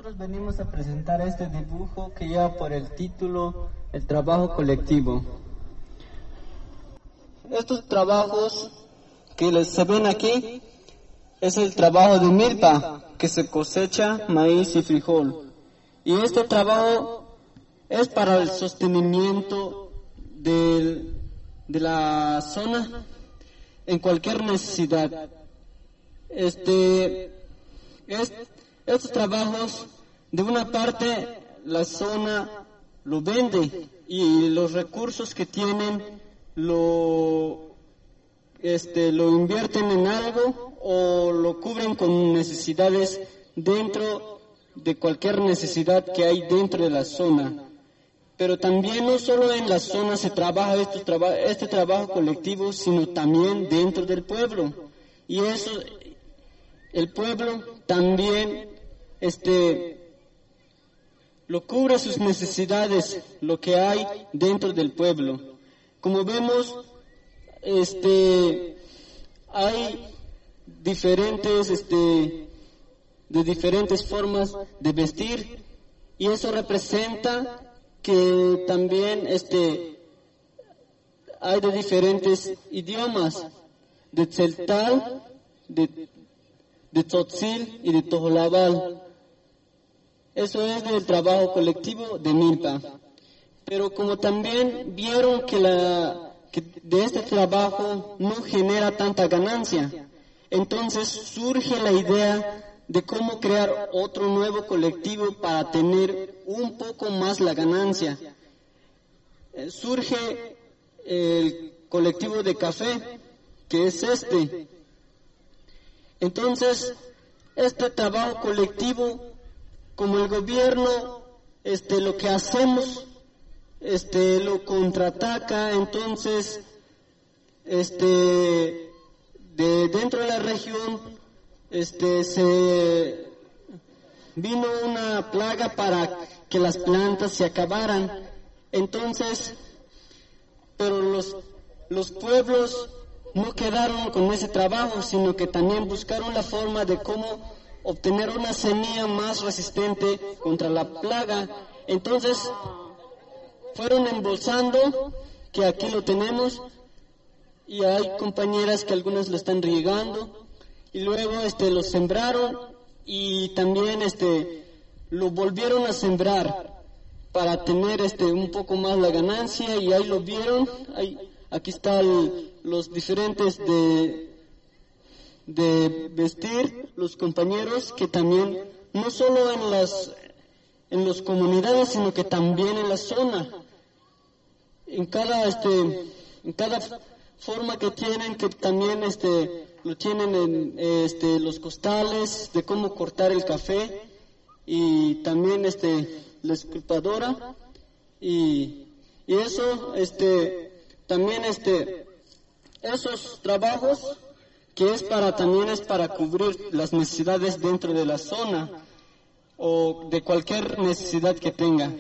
Nosotros venimos a presentar este dibujo que lleva por el título El trabajo colectivo. Estos trabajos que se ven aquí es el trabajo de milpa, que se cosecha maíz y frijol. Y este trabajo es para el sostenimiento de la zona en cualquier necesidad. Estos trabajos, de una parte, la zona lo vende y los recursos que tienen lo invierten en algo o lo cubren con necesidades dentro de cualquier necesidad que hay dentro de la zona. Pero también no solo en la zona se trabaja este trabajo colectivo, sino también dentro del pueblo. Y eso, el pueblo también lo cubre sus necesidades, lo que hay dentro del pueblo. Como vemos, hay diferentes de diferentes formas de vestir, y eso representa que también hay de diferentes idiomas, de tzeltal, de tzotzil y de tojolabal. Eso es del trabajo colectivo de milpa. Pero como también vieron que de este trabajo no genera tanta ganancia, entonces surge la idea de cómo crear otro nuevo colectivo para tener un poco más la ganancia. Surge el colectivo de café, que es este. Entonces, este trabajo colectivo, como el gobierno, lo que hacemos, lo contraataca, entonces, de dentro de la región, se vino una plaga para que las plantas se acabaran. Entonces, pero los pueblos no quedaron con ese trabajo, sino que también buscaron la forma de cómo obtener una semilla más resistente contra la plaga. Entonces, fueron embolsando, que aquí lo tenemos, y hay compañeras que algunas lo están riegando, y luego lo sembraron y también lo volvieron a sembrar para tener un poco más la ganancia, y ahí lo vieron. Aquí están los diferentes de vestir, los compañeros que también no solo en las comunidades, sino que también en la zona, en cada forma que tienen, que también lo tienen en los costales de cómo cortar el café, y también la esculpadora, y eso también esos trabajos que también es para cubrir las necesidades dentro de la zona o de cualquier necesidad que tenga.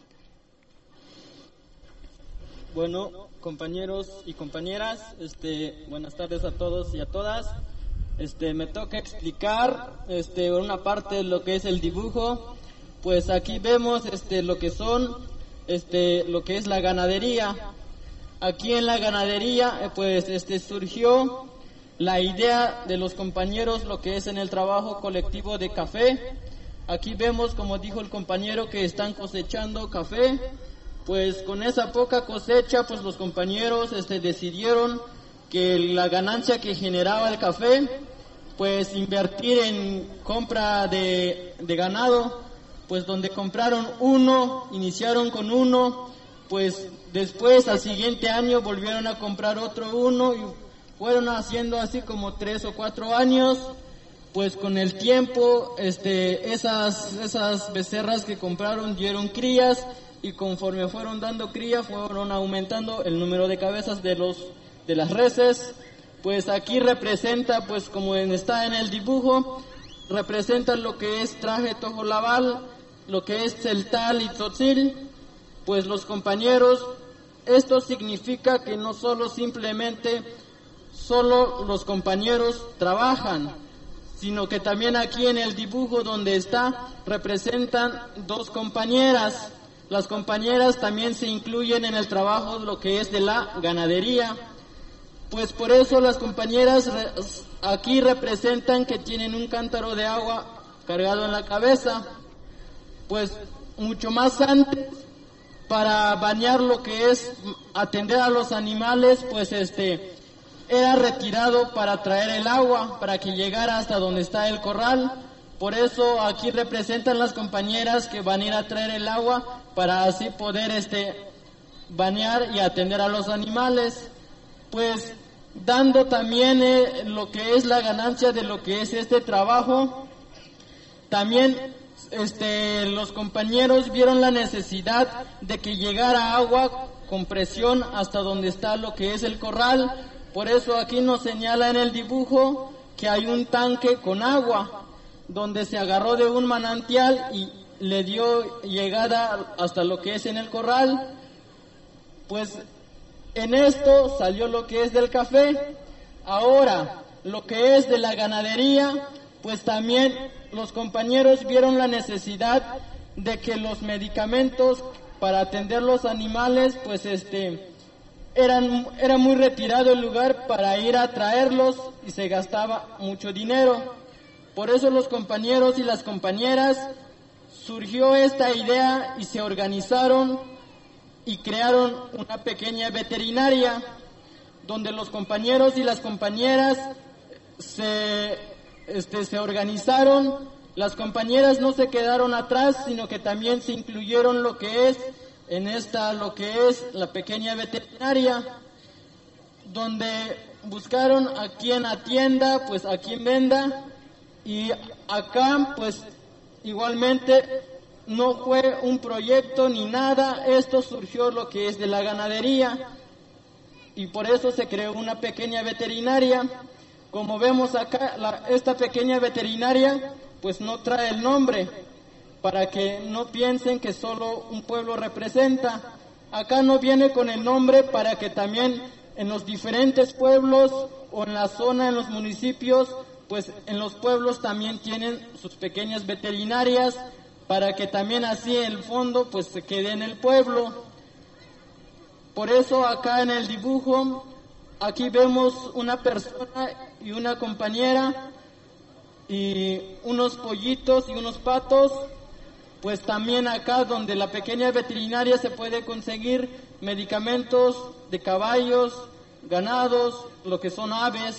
Bueno, compañeros y compañeras, buenas tardes a todos y a todas. Me toca explicar una parte de lo que es el dibujo. Pues aquí vemos lo que son lo que es la ganadería. Aquí en la ganadería pues surgió la idea de los compañeros, lo que es en el trabajo colectivo de café. Aquí vemos, como dijo el compañero, que están cosechando café. Pues con esa poca cosecha, pues los compañeros decidieron que la ganancia que generaba el café, pues invertir en compra de ganado, pues donde compraron uno, iniciaron con uno, pues después al siguiente año volvieron a comprar otro uno, y fueron haciendo así como 3 o 4 años. Pues con el tiempo esas becerras que compraron dieron crías, y conforme fueron dando cría fueron aumentando el número de cabezas de las reses. Pues aquí representa, pues como está en el dibujo, representa lo que es traje tojolabal, lo que es tzeltal y tzotzil. Pues los compañeros, esto significa que no solo los compañeros trabajan, sino que también aquí en el dibujo donde está representan dos compañeras. Las compañeras también se incluyen en el trabajo lo que es de la ganadería. Pues por eso las compañeras aquí representan que tienen un cántaro de agua cargado en la cabeza. Pues mucho más antes, para bañar lo que es atender a los animales, pues era retirado para traer el agua, para que llegara hasta donde está el corral. Por eso aquí representan las compañeras que van a ir a traer el agua para así poder bañar y atender a los animales. Pues dando también lo que es la ganancia de lo que es este trabajo. También los compañeros vieron la necesidad de que llegara agua con presión hasta donde está lo que es el corral. Por eso aquí nos señala en el dibujo que hay un tanque con agua, donde se agarró de un manantial y le dio llegada hasta lo que es en el corral. Pues en esto salió lo que es del café. Ahora, lo que es de la ganadería, pues también los compañeros vieron la necesidad de que los medicamentos para atender los animales, pues era muy retirado el lugar para ir a traerlos y se gastaba mucho dinero. Por eso los compañeros y las compañeras surgió esta idea y se organizaron y crearon una pequeña veterinaria donde los compañeros y las compañeras se organizaron. Las compañeras no se quedaron atrás, sino que también se incluyeron lo que es lo que es la pequeña veterinaria, donde buscaron a quien atienda, pues a quien venda. Y acá pues igualmente no fue un proyecto ni nada, esto surgió lo que es de la ganadería y por eso se creó una pequeña veterinaria. Como vemos acá, esta pequeña veterinaria pues no trae el nombre, para que no piensen que solo un pueblo representa. Acá no viene con el nombre para que también en los diferentes pueblos o en la zona, en los municipios, pues en los pueblos también tienen sus pequeñas veterinarias, para que también así el fondo pues se quede en el pueblo. Por eso acá en el dibujo, aquí vemos una persona y una compañera y unos pollitos y unos patos. Pues también acá donde la pequeña veterinaria se puede conseguir medicamentos de caballos, ganados, lo que son aves.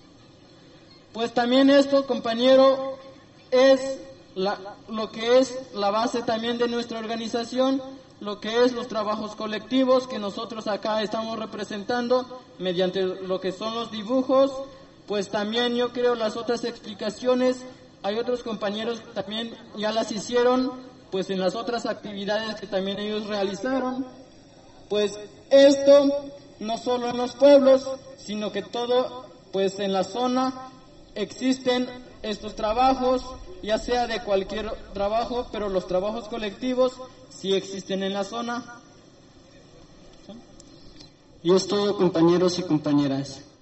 Pues también esto, compañero, es lo que es la base también de nuestra organización, lo que es los trabajos colectivos que nosotros acá estamos representando mediante lo que son los dibujos. Pues también yo creo las otras explicaciones, hay otros compañeros que también ya las hicieron, pues en las otras actividades que también ellos realizaron. Pues esto no solo en los pueblos, sino que todo, pues en la zona existen estos trabajos, ya sea de cualquier trabajo, pero los trabajos colectivos sí existen en la zona. Y es todo, compañeros y compañeras.